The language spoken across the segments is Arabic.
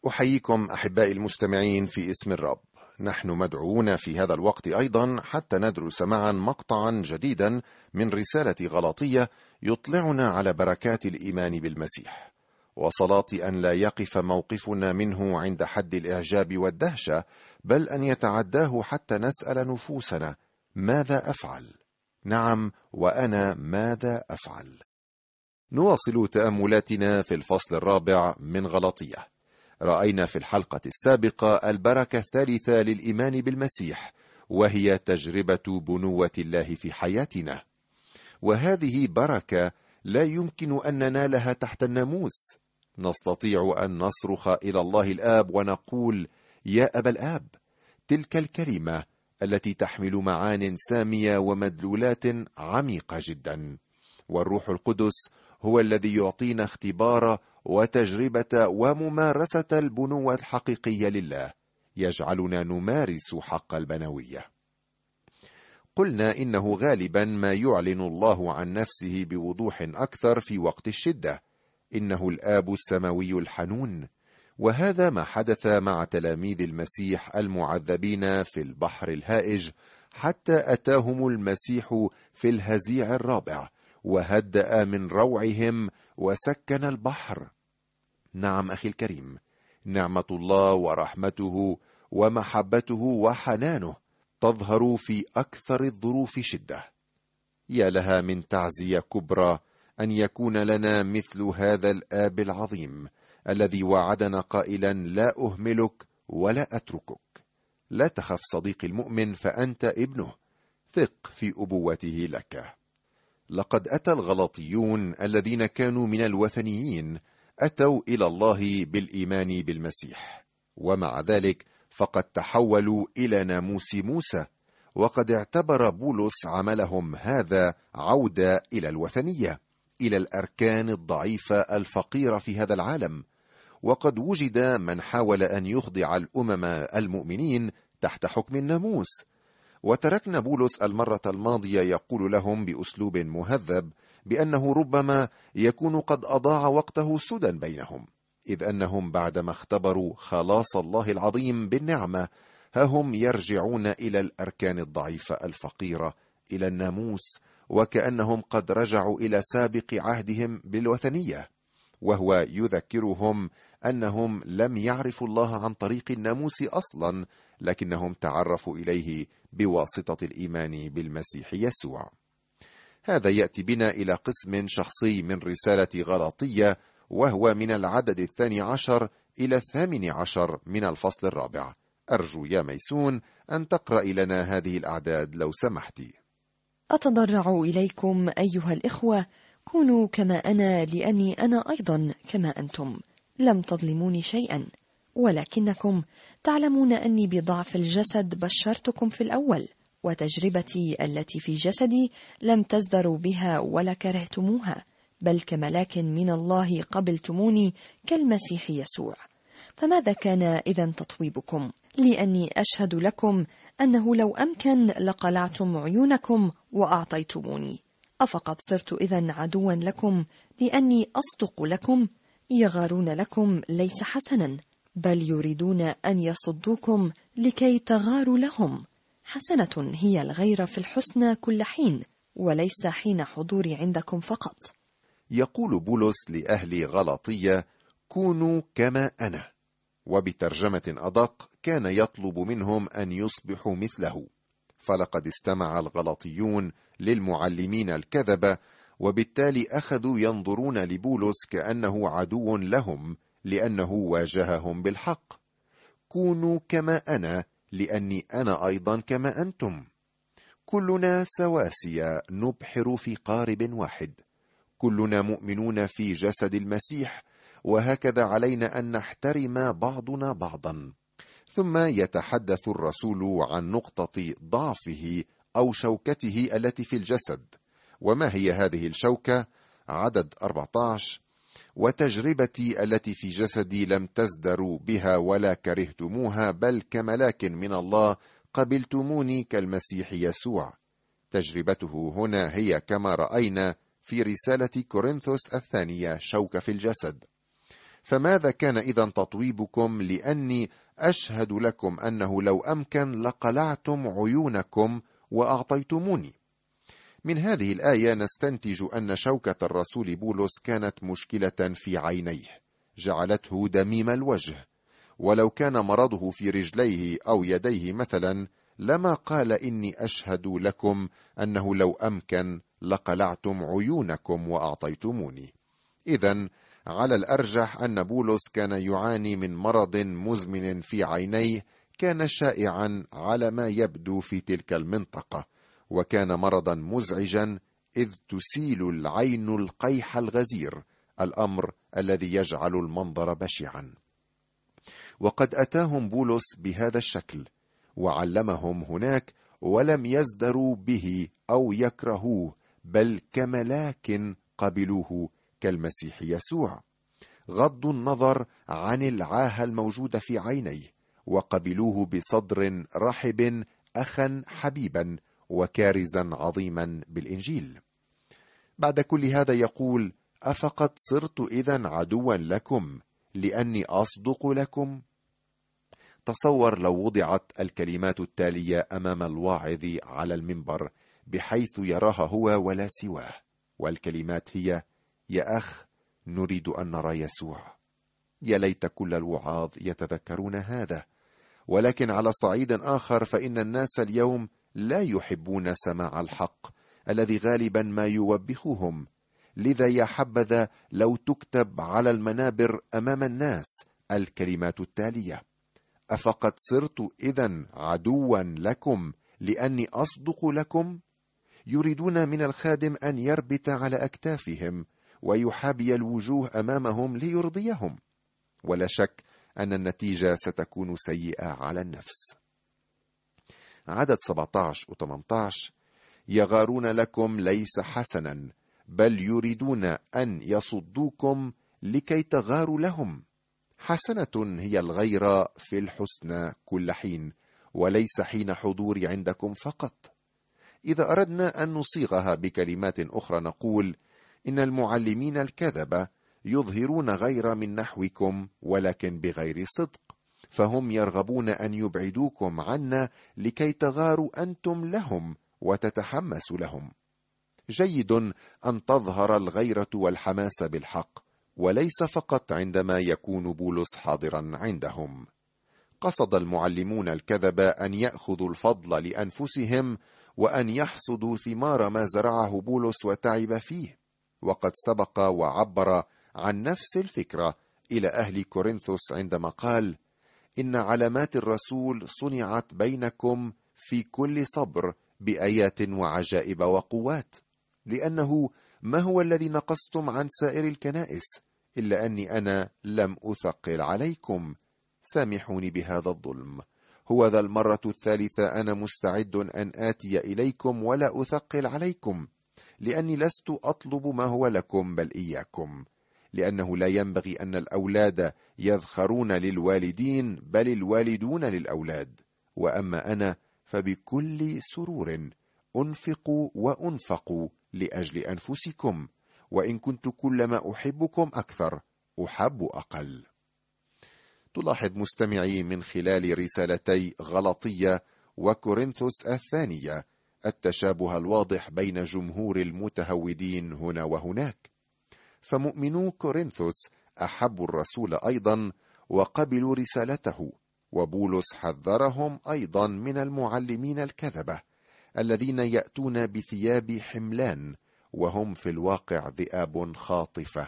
أحييكم أحبائي المستمعين في اسم الرب. نحن مدعوون في هذا الوقت أيضا حتى ندرس معا مقطعا جديدا من رسالة غلاطية يطلعنا على بركات الإيمان بالمسيح، وصلاتي أن لا يقف موقفنا منه عند حد الإعجاب والدهشة، بل أن يتعداه حتى نسأل نفوسنا: ماذا أفعل؟ نعم، وأنا ماذا أفعل؟ نواصل تأملاتنا في الفصل الرابع من غلاطية. رأينا في الحلقة السابقة البركة الثالثة للإيمان بالمسيح، وهي تجربة بنوة الله في حياتنا، وهذه بركة لا يمكن أن ننالها تحت الناموس. نستطيع أن نصرخ إلى الله الآب ونقول: يا أبا الآب. تلك الكلمة التي تحمل معان سامية ومدلولات عميقة جدا، والروح القدس هو الذي يعطينا اختبار وتجربة وممارسة البنوة الحقيقية لله، يجعلنا نمارس حق البنوية. قلنا إنه غالبا ما يعلن الله عن نفسه بوضوح أكثر في وقت الشدة. إنه الآب السماوي الحنون، وهذا ما حدث مع تلاميذ المسيح المعذبين في البحر الهائج، حتى أتاهم المسيح في الهزيع الرابع وهدأ من روعهم وسكن البحر. نعم أخي الكريم، نعمة الله ورحمته ومحبته وحنانه تظهر في أكثر الظروف شدة. يا لها من تعزية كبرى أن يكون لنا مثل هذا الآب العظيم الذي وعدنا قائلا: لا أهملك ولا أتركك. لا تخف صديقي المؤمن، فأنت ابنه، ثق في أبوته لك. لقد أتى الغلاطيون الذين كانوا من الوثنيين أتوا إلى الله بالإيمان بالمسيح، ومع ذلك فقد تحولوا إلى ناموس موسى، وقد اعتبر بولس عملهم هذا عودة إلى الوثنية، إلى الأركان الضعيفة الفقيرة في هذا العالم. وقد وجد من حاول أن يخضع الأمم المؤمنين تحت حكم الناموس، وتركنا بولس المرة الماضية يقول لهم بأسلوب مهذب بأنه ربما يكون قد أضاع وقته سدى بينهم، إذ أنهم بعدما اختبروا خلاص الله العظيم بالنعمة، هم يرجعون إلى الأركان الضعيفة الفقيرة، إلى الناموس، وكأنهم قد رجعوا إلى سابق عهدهم بالوثنية، وهو يذكرهم أنهم لم يعرفوا الله عن طريق الناموس أصلا، لكنهم تعرفوا إليه بواسطة الإيمان بالمسيح يسوع. هذا يأتي بنا إلى قسم شخصي من رسالة غلاطية، وهو من العدد 12 إلى 18 من الفصل الرابع. أرجو يا ميسون أن تقرأ لنا هذه الأعداد لو سمحتي. أتضرع إليكم أيها الإخوة، كونوا كما أنا، لأني أنا أيضا كما أنتم. لم تظلموني شيئا، ولكنكم تعلمون أني بضعف الجسد بشرتكم في الأول، وتجربتي التي في جسدي لم تزدروا بها ولا كرهتموها، بل كملاك من الله قبلتموني كالمسيح يسوع. فماذا كان إذن تطويبكم؟ لأني أشهد لكم أنه لو أمكن لقلعتم عيونكم وأعطيتموني. أفقد صرت إذن عدوا لكم لأني أصدق لكم؟ يغارون لكم ليس حسنا، بل يريدون أن يصدوكم لكي تغاروا لهم. حسنة هي الغيرة في الحسنى كل حين، وليس حين حضوري عندكم فقط. يقول بولس لأهل غلاطية: كونوا كما أنا، وبترجمة أدق كان يطلب منهم أن يصبحوا مثله. فلقد استمع الغلاطيون للمعلمين الكذبة، وبالتالي أخذوا ينظرون لبولس كأنه عدو لهم، لأنه واجههم بالحق. كونوا كما أنا، لأني أنا أيضا كما أنتم. كلنا سواسية نبحر في قارب واحد، كلنا مؤمنون في جسد المسيح، وهكذا علينا أن نحترم بعضنا بعضا. ثم يتحدث الرسول عن نقطة ضعفه أو شوكته التي في الجسد. وما هي هذه الشوكة؟ عدد 14: وتجربتي التي في جسدي لم تزدروا بها ولا كرهتموها، بل كملاك من الله قبلتموني كالمسيح يسوع. تجربته هنا هي كما رأينا في رسالة كورنثوس الثانية شوكة في الجسد. فماذا كان إذن تطويبكم لأني أشهد لكم أنه لو أمكن لقلعتم عيونكم وأعطيتموني؟ من هذه الآية نستنتج أن شوكة الرسول بولس كانت مشكلة في عينيه جعلته دميم الوجه، ولو كان مرضه في رجليه أو يديه مثلا لما قال إني أشهد لكم أنه لو أمكن لقلعتم عيونكم وأعطيتموني. إذن على الأرجح أن بولس كان يعاني من مرض مزمن في عينيه كان شائعا على ما يبدو في تلك المنطقة، وكان مرضا مزعجا إذ تسيل العين القيح الغزير، الأمر الذي يجعل المنظر بشعا. وقد أتاهم بولس بهذا الشكل وعلمهم هناك، ولم يزدروا به أو يكرهوه، بل كملاك قبلوه كالمسيح يسوع، غضوا النظر عن العاهة الموجودة في عينيه وقبلوه بصدر رحب أخا حبيبا وكارزا عظيما بالإنجيل. بعد كل هذا يقول: أفقد صرت إذن عدوا لكم لأني أصدق لكم؟ تصور لو وضعت الكلمات التالية أمام الواعظ على المنبر بحيث يراها هو ولا سواه، والكلمات هي: يا أخ، نريد أن نرى يسوع. يا ليت كل الوعاظ يتذكرون هذا. ولكن على صعيد آخر فإن الناس اليوم لا يحبون سماع الحق الذي غالبا ما يوبخهم، لذا يا حبذا لو تكتب على المنابر أمام الناس الكلمات التالية: أفقد صرت إذن عدوا لكم لأني أصدق لكم؟ يريدون من الخادم أن يربت على أكتافهم ويحابي الوجوه أمامهم ليرضيهم، ولا شك أن النتيجة ستكون سيئة على النفس. عدد 17 و 18: يغارون لكم ليس حسنا، بل يريدون أن يصدوكم لكي تغاروا لهم. حسنة هي الغيرة في الحسنى كل حين، وليس حين حضور عندكم فقط. إذا أردنا أن نصيغها بكلمات أخرى نقول إن المعلمين الكذبة يظهرون غير من نحوكم ولكن بغير صدق، فهم يرغبون أن يبعدوكم عنا لكي تغاروا أنتم لهم وتتحمسوا لهم. جيد أن تظهر الغيرة والحماس بالحق، وليس فقط عندما يكون بولس حاضرا عندهم. قصد المعلمون الكذبة أن يأخذوا الفضل لأنفسهم وأن يحصدوا ثمار ما زرعه بولس وتعب فيه، وقد سبق وعبر عن نفس الفكرة إلى أهل كورنثوس عندما قال: إن علامات الرسول صنعت بينكم في كل صبر بآيات وعجائب وقوات، لأنه ما هو الذي نقصتم عن سائر الكنائس إلا أني أنا لم أثقل عليكم. سامحوني بهذا الظلم، هو ذا المرة الثالثة أنا مستعد أن آتي إليكم ولا أثقل عليكم، لأني لست أطلب ما هو لكم بل إياكم، لأنه لا ينبغي أن الأولاد يذخرون للوالدين بل الوالدون للأولاد. وأما أنا فبكل سرور أنفق وأنفق لأجل أنفسكم، وإن كنت كلما أحبكم أكثر أحب أقل. تلاحظ مستمعي من خلال رسالتي غلطية وكورنثوس الثانية التشابه الواضح بين جمهور المتهودين هنا وهناك. فمؤمنو كورنثوس أحبوا الرسول أيضا وقبلوا رسالته، وبولس حذرهم أيضا من المعلمين الكذبة الذين يأتون بثياب حملان وهم في الواقع ذئاب خاطفة.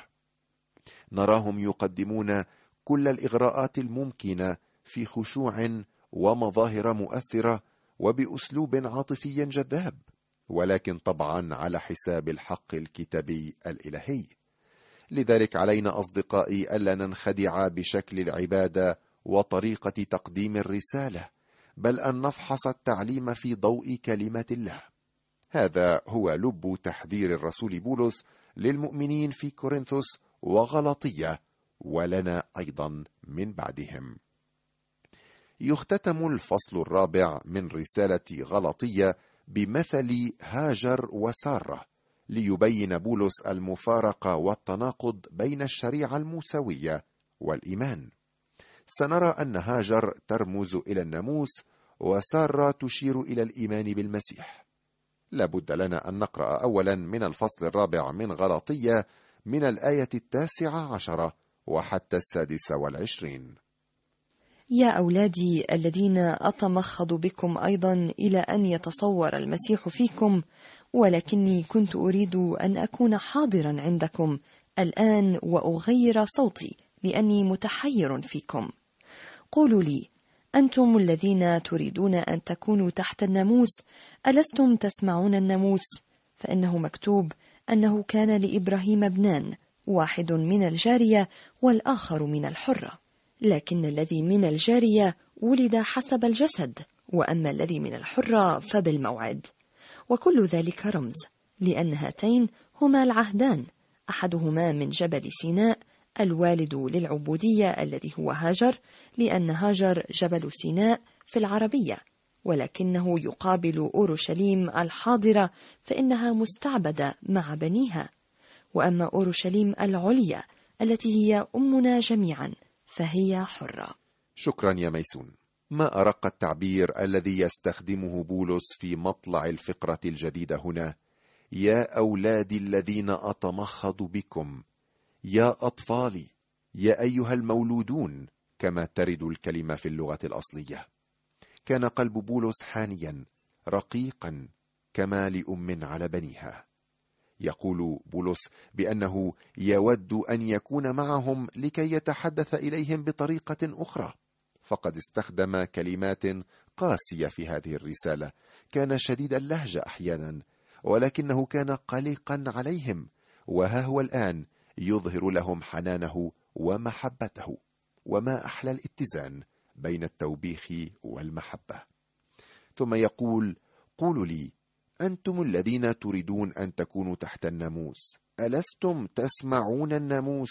نراهم يقدمون كل الإغراءات الممكنة في خشوع ومظاهر مؤثرة وبأسلوب عاطفي جذاب، ولكن طبعا على حساب الحق الكتابي الإلهي. لذلك علينا أصدقائي ألا ننخدع بشكل العبادة وطريقة تقديم الرسالة، بل أن نفحص التعليم في ضوء كلمة الله. هذا هو لب تحذير الرسول بولس للمؤمنين في كورنثوس وغلطية، ولنا أيضا من بعدهم. يختتم الفصل الرابع من رسالة غلطية بمثل هاجر وسارة، ليبين بولس المفارقة والتناقض بين الشريعة الموسوية والإيمان. سنرى أن هاجر ترمز إلى الناموس، وسارة تشير إلى الإيمان بالمسيح. لابد لنا أن نقرأ أولا من الفصل 4 من غلاطية من الآية 19 وحتى 26. يا أولادي الذين أتمخض بكم أيضا إلى أن يتصور المسيح فيكم، ولكني كنت أريد أن أكون حاضرا عندكم الآن وأغير صوتي لأني متحير فيكم. قولوا لي، أنتم الذين تريدون أن تكونوا تحت الناموس، ألستم تسمعون الناموس؟ فإنه مكتوب أنه كان لإبراهيم ابنان، واحد من الجارية والآخر من الحرة. لكن الذي من الجارية ولد حسب الجسد، وأما الذي من الحرة فبالموعد. وكل ذلك رمز، لأن هاتين هما العهدان، أحدهما من جبل سيناء الوالد للعبودية الذي هو هاجر، لأن هاجر جبل سيناء في العربية، ولكنه يقابل أورشليم الحاضرة فإنها مستعبدة مع بنيها. وأما أورشليم العليا التي هي أمنا جميعا فهي حرة. شكرا يا ميسون. ما أرق التعبير الذي يستخدمه بولس في مطلع الفقرة الجديدة هنا: يا أولادي الذين أتمخض بكم، يا أطفالي، يا أيها المولودون، كما ترد الكلمة في اللغة الأصلية. كان قلب بولس حانيا رقيقا كما لأم على بنيها. يقول بولس بأنه يود أن يكون معهم لكي يتحدث إليهم بطريقة أخرى، فقد استخدم كلمات قاسية في هذه الرسالة. كان شديد اللهجة أحيانا، ولكنه كان قلقا عليهم، وها هو الآن يظهر لهم حنانه ومحبته. وما أحلى الاتزان بين التوبيخ والمحبة. ثم يقول: قولوا لي، أنتم الذين تريدون أن تكونوا تحت الناموس، ألستم تسمعون الناموس؟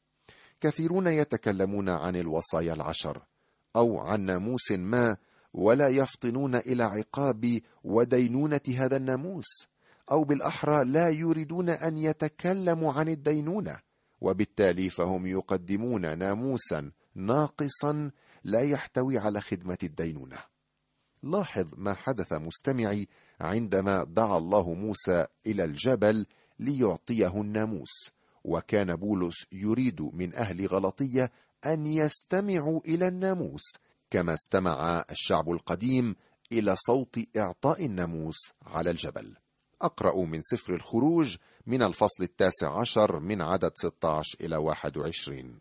كثيرون يتكلمون عن الوصايا العشر أو عن ناموس ما، ولا يفطنون إلى عقاب ودينونة هذا الناموس، أو بالأحرى لا يريدون أن يتكلموا عن الدينونة، وبالتالي فهم يقدمون ناموسا ناقصا لا يحتوي على خدمة الدينونة. لاحظ ما حدث مستمعي عندما دعا الله موسى إلى الجبل ليعطيه الناموس، وكان بولس يريد من أهل غلاطية أن يستمعوا إلى الناموس كما استمع الشعب القديم إلى صوت إعطاء الناموس على الجبل. أقرأ من سفر الخروج من الفصل 19 من عدد 16 إلى 21.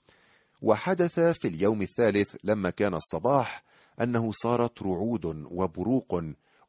وحدث في اليوم الثالث لما كان الصباح أنه صارت رعود وبروق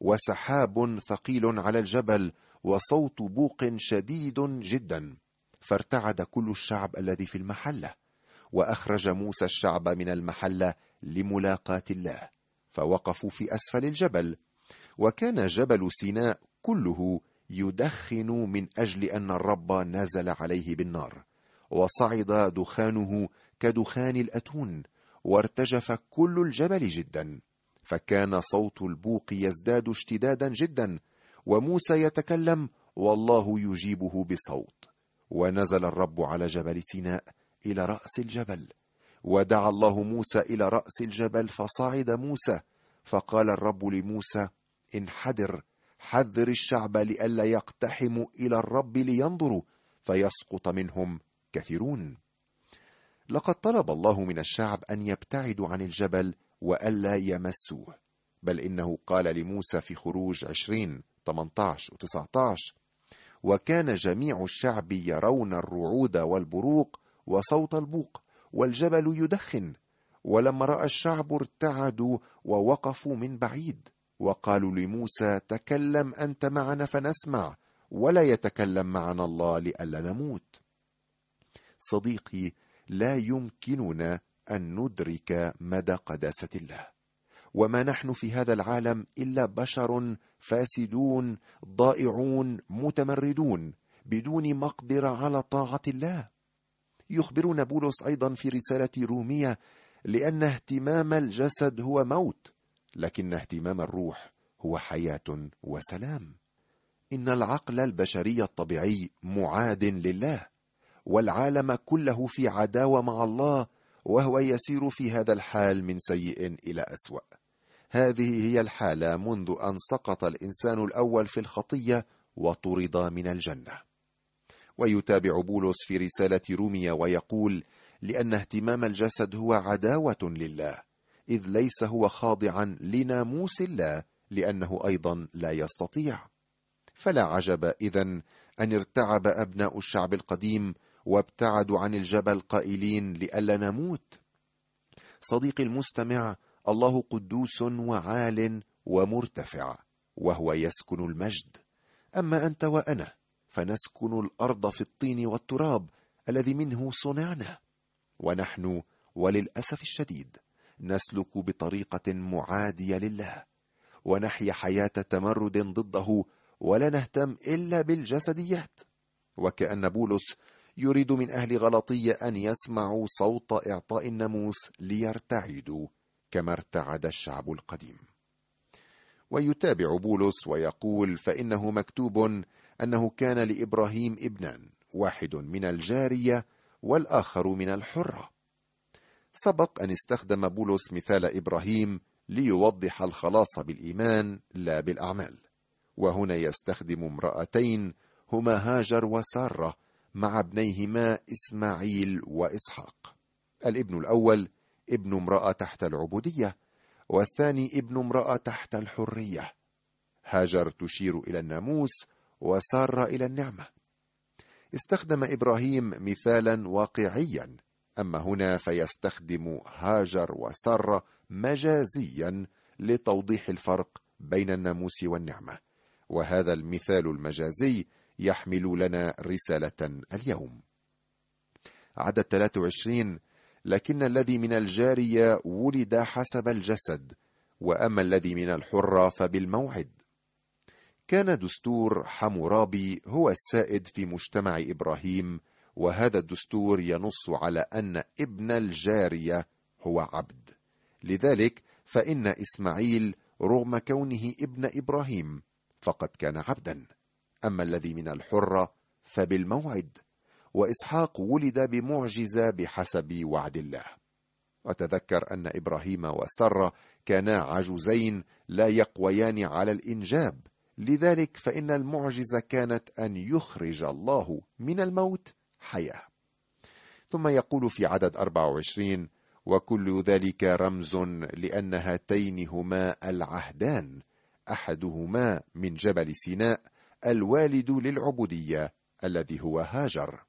وسحاب ثقيل على الجبل وصوت بوق شديد جدا، فارتعد كل الشعب الذي في المحلة. وأخرج موسى الشعب من المحلة لملاقاة الله، فوقفوا في أسفل الجبل. وكان جبل سيناء كله يدخن من أجل أن الرب نزل عليه بالنار، وصعد دخانه كدخان الأتون، وارتجف كل الجبل جدا، فكان صوت البوق يزداد اشتدادا جدا، وموسى يتكلم والله يجيبه بصوت. ونزل الرب على جبل سيناء إلى رأس الجبل، ودعا الله موسى إلى رأس الجبل، فصعد موسى، فقال الرب لموسى: انحدر، حذر الشعب لئلا يقتحموا إلى الرب لينظروا فيسقط منهم كثيرون. لقد طلب الله من الشعب أن يبتعدوا عن الجبل وألا يمسوه، بل إنه قال لموسى في خروج 20:18 و19: وكان جميع الشعب يرون الرعود والبروق وصوت البوق والجبل يدخن. ولما رأى الشعب ارتعدوا ووقفوا من بعيد، وقالوا لموسى: تكلم أنت معنا فنسمع، ولا يتكلم معنا الله لئلا نموت. صديقي، لا يمكننا أن ندرك مدى قداسة الله، وما نحن في هذا العالم إلا بشر فاسدون ضائعون متمردون بدون مقدرة على طاعة الله. يخبرنا بولس أيضا في رسالة رومية: لأن اهتمام الجسد هو موت، لكن اهتمام الروح هو حياة وسلام. إن العقل البشري الطبيعي معاد لله، والعالم كله في عداوة مع الله، وهو يسير في هذا الحال من سيء إلى أسوأ. هذه هي الحالة منذ أن سقط الإنسان الأول في الخطية وطرد من الجنة. ويتابع بولس في رسالة رومية ويقول: لأن اهتمام الجسد هو عداوة لله، إذ ليس هو خاضعا لناموس الله، لأنه أيضا لا يستطيع. فلا عجب إذن أن ارتعب أبناء الشعب القديم وابتعدوا عن الجبل قائلين: لئلا نموت. صديقي المستمع، الله قدوس وعال ومرتفع، وهو يسكن المجد. أما أنت وأنا فنسكن الأرض في الطين والتراب الذي منه صنعنا، ونحن وللأسف الشديد نسلك بطريقة معادية لله، ونحيا حياة تمرد ضده، ولا نهتم إلا بالجسديات. وكأن بولس يريد من أهل غلطية أن يسمعوا صوت إعطاء الناموس ليرتعدوا كما ارتعد الشعب القديم. ويتابع بولس ويقول: فإنه مكتوب أنه كان لإبراهيم ابنان، واحد من الجارية والآخر من الحرة. سبق أن استخدم بولس مثال إبراهيم ليوضح الخلاص بالإيمان لا بالأعمال، وهنا يستخدم امرأتين هما هاجر وسارة مع ابنيهما إسماعيل وإسحاق. الابن الأول ابن امرأة تحت العبودية، والثاني ابن امرأة تحت الحرية. هاجر تشير إلى الناموس، وسارة إلى النعمة. استخدم إبراهيم مثالا واقعيا، أما هنا فيستخدم هاجر وسارة مجازيا لتوضيح الفرق بين الناموس والنعمة. وهذا المثال المجازي يحمل لنا رسالة اليوم. عدد 23: لكن الذي من الجارية ولد حسب الجسد، وأما الذي من الحرة فبالموعد. كان دستور حمورابي هو السائد في مجتمع إبراهيم، وهذا الدستور ينص على أن ابن الجارية هو عبد. لذلك فإن إسماعيل رغم كونه ابن إبراهيم فقد كان عبدا، أما الذي من الحرة فبالموعد. وإسحاق ولد بمعجزة بحسب وعد الله. وتذكر أن إبراهيم وسارة كانا عجوزين لا يقويان على الإنجاب، لذلك فإن المعجزة كانت أن يخرج الله من الموت حياة. ثم يقول في عدد 24: وكل ذلك رمز لأن هاتين هما العهدان، أحدهما من جبل سيناء الوالد للعبودية الذي هو هاجر.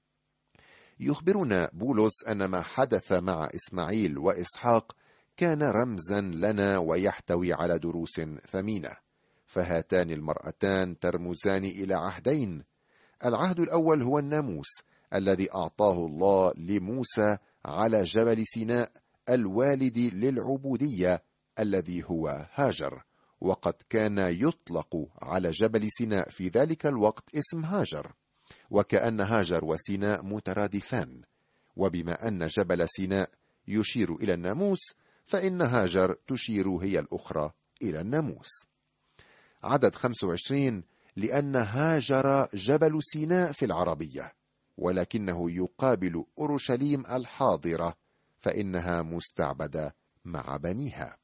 يخبرنا بولس أن ما حدث مع إسماعيل وإسحاق كان رمزا لنا ويحتوي على دروس ثمينة. فهاتان المرأتان ترمزان إلى عهدين. العهد الأول هو الناموس الذي أعطاه الله لموسى على جبل سيناء الوالد للعبودية الذي هو هاجر، وقد كان يطلق على جبل سيناء في ذلك الوقت اسم هاجر، وكأن هاجر وسيناء مترادفان. وبما أن جبل سيناء يشير إلى الناموس، فإن هاجر تشير هي الأخرى إلى الناموس. عدد 25: لأن هاجر جبل سيناء في العربية، ولكنه يقابل أورشليم الحاضرة، فإنها مستعبدة مع بنيها.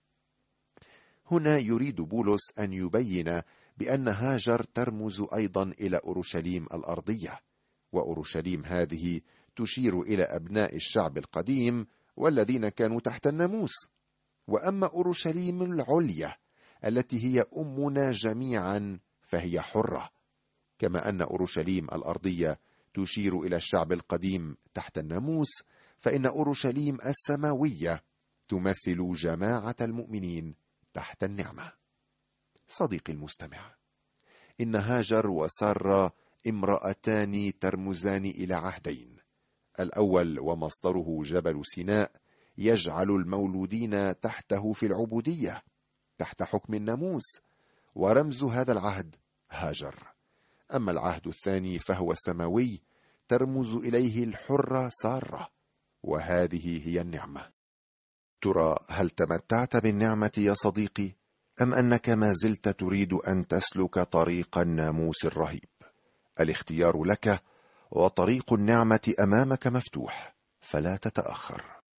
هنا يريد بولس أن يبين بأن هاجر ترمز أيضا إلى أورشليم الأرضية، وأورشليم هذه تشير إلى أبناء الشعب القديم والذين كانوا تحت الناموس. وأما أورشليم العليا التي هي أمنا جميعا فهي حرة، كما أن أورشليم الأرضية تشير إلى الشعب القديم تحت الناموس، فإن أورشليم السماوية تمثل جماعة المؤمنين تحت النعمة. صديقي المستمع، إن هاجر وسارة امرأتان ترمزان إلى عهدين. الأول ومصدره جبل سيناء يجعل المولودين تحته في العبودية تحت حكم الناموس، ورمز هذا العهد هاجر. أما العهد الثاني فهو سماوي، ترمز إليه الحرة سارة، وهذه هي النعمة. ترى هل تمتعت بالنعمة يا صديقي، أم أنك ما زلت تريد أن تسلك طريق الناموس الرهيب؟ الاختيار لك، وطريق النعمة أمامك مفتوح، فلا تتأخر.